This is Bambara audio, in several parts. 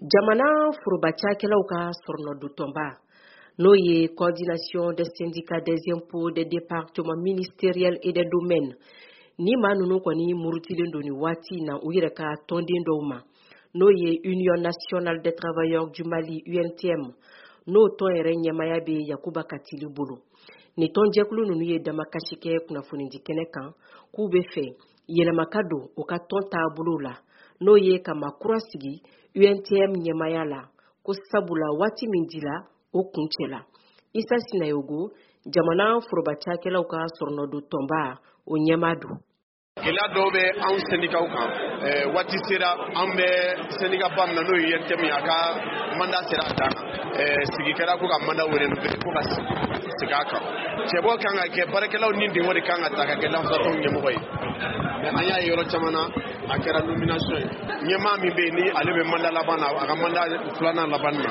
Jamana Furubachakela ka sorno tomba. Noye coordination des syndicats des impôts des départements ministériels et des domaines. Ni manunu kwani murutilen ni wati na uyireka tondin doma. Noye Union nationale des travailleurs du Mali UNTM. No ton erenye mayabe Yakuba Katili bulu. Ni ton jekulu nunu ye damakashike kuna funindi kenekan kube fe yelemakado oka ton tabulu la. Noye kama kurasigi UNTM nyemayala ko sabula wati mindila o kunchela. Isa sinayogo jamana Furubachakela ka sorno tomba o nyamadu. Gela dobe an syndicat kan wati sera an be syndicat bam na no UNTM aka manda sera ta sigi kera ko ka manda wore no ko ka siga kan chebo kan ke barakelaw ni ndi wori kan ata ka gela fa to nyemo koy anya yoro chamana akera nomination nyema mi be ni ale be manda labana aka manda fulana labana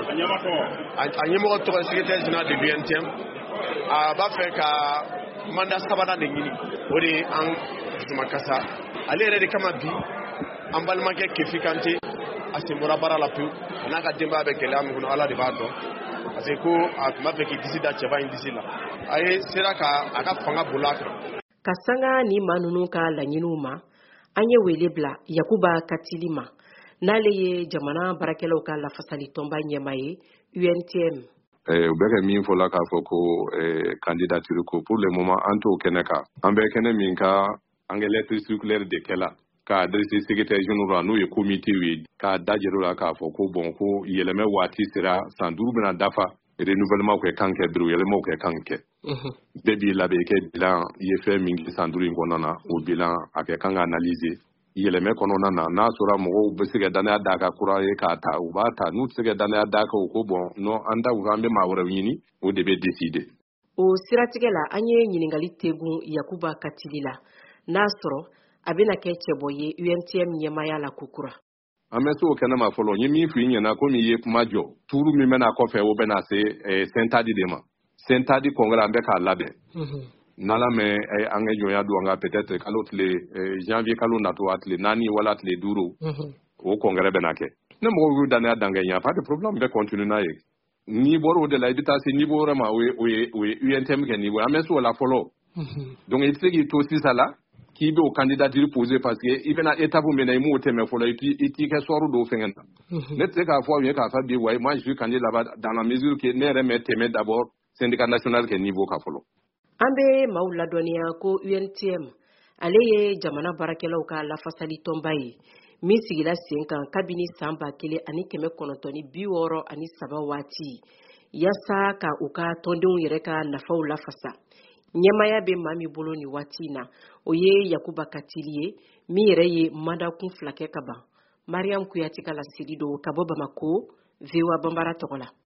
anyemo ko to secrétaire général de UNTM ba fe ka manda sabana de ngini wori an makasa ale yɛrɛ kama bi an balimakɛ kefi kante a senbɔra baara la pewu n'a ka denbaya bɛ gɛlɛya min kɔnɔ ala de b'a dɔn parce que ko a tun b'a fɛ k'i disi da cɛba in disi la a ye sera ka a ka fanga bola kan ka sanga ni manunu ka laɲiniw ma an ye wele bila Yakuba Katili ma n'ale ye jamana barakɛlaw ka lafasali tɔnba ɲɛma ye UNTM. U bɛ ka min fɔ la k'a fɔ ko candidature ko pour le moment an t'o kɛnɛ kan an bɛ kɛnɛ min ka an ka lettre circulaire de kɛla k'a adressé secrétaire général n'o ye comité ye k'a dajɛrɛ la k'a fɔ ko bon ko yɛlɛmɛ waati sera san 5 bɛna dafa renouvellement kɛ kan kɛ bureau yɛlɛmaw kɛ kan kɛ bɛɛ b'i labɛn kɛ bilan i ye fɛn min kɛ san 5 in kɔnɔna na o bilan a kɛ kan ka analyser yɛlɛmɛ kɔnɔna na n'a sɔrɔ mɔgɔw bɛ se ka danaya d'a ka kura ye k'a ta u b'a ta n'u tɛ se ka danaya d'a kan u ko bon non an ta an bɛ maa wɛrɛw ɲini o de bɛ décider. O siratigɛ la an ye ɲininkali tegun Yakuba Katili la n'a sɔrɔ a bɛna kɛ cɛbɔ ye UNTM ɲɛmaya la kokura. An bɛ se o kɛnɛma fɔlɔ n ye min f'i ɲɛna komi i ye kuma jɔ tuuru min bɛna kɔfɛ o bɛna se sentadi de ma sentadi congrès an bɛ k'a labɛn n'ala mɛ an ka jɔnya don an ka peut-être kalo tile janvier kalo natɔ a tile 4 wala tile 5 o congrès bɛna kɛ ne mɔgɔw y'u danaya dankɛ ɲa pas de problème bɛ continuer n'a ye n'i bɔra o de la i bɛ taa se niveau wɛrɛ ma o ye UNTM kɛ niveau an bɛ se o la fɔlɔ donc i tɛ se k'i to sisan la k'i bɛ o candidature poser parce que i bɛna étape min na i m'o tɛmɛ fɔlɔ i t'i kɛ sɔrɔ dɔw fɛngɛ na ne tɛ se k'a fɔ aw ye k'a fɔ bi wa moi je suis candidat là-bas dans la mesure que ne yɛrɛ mɛ tɛmɛ d'abord syndicat national kɛ niveau ka fɔlɔ. An bɛ maaw ladɔnniya ko UNTM ale ye jamana barakɛlaw ka lafasali tɔnba ye min sigila sen kan kabini san 1963 waati yasa ka u ka tɔndenw yɛrɛ ka nafaw lafasa. Ɲɛmaya bɛ maa min bolo ni waati na o ye Yakuba Katili ye min yɛrɛ ye mandakun 2 kɛ ka ban. Mariam Kuyate ka laseli don ka bɔ Bamako, VOA Bambara tɔgɔ la.